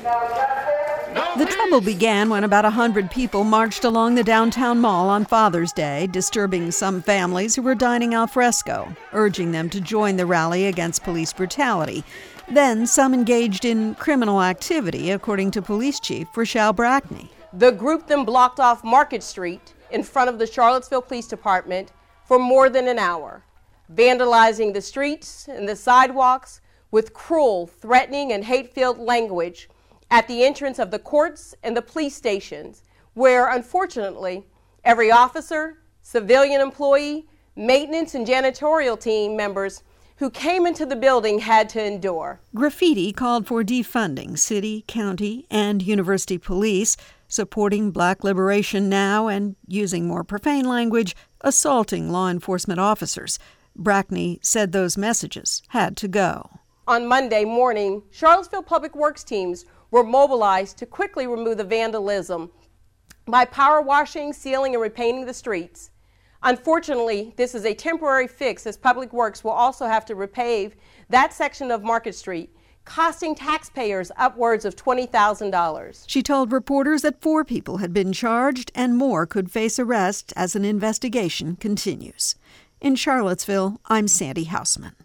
The trouble began when about 100 people marched along the downtown mall on Father's Day, disturbing some families who were dining al fresco, urging them to join the rally against police brutality. Then some engaged in criminal activity, according to Police Chief Rochelle Brackney. The group then blocked off Market Street in front of the Charlottesville Police Department for more than an hour, vandalizing the streets and the sidewalks with cruel, threatening, and hate-filled language at the entrance of the courts and the police stations, where, unfortunately, every officer, civilian employee, maintenance, and janitorial team members who came into the building had to endure. Graffiti called for defunding city, county, and university police, supporting Black Liberation Now, and using more profane language, assaulting law enforcement officers. Brackney said those messages had to go. On Monday morning, Charlottesville Public Works teams were mobilized to quickly remove the vandalism by power washing, sealing, and repainting the streets. Unfortunately, this is a temporary fix, as Public Works will also have to repave that section of Market Street, costing taxpayers upwards of $20,000. She told reporters that 4 people had been charged and more could face arrest as an investigation continues. In Charlottesville, I'm Sandy Hausman.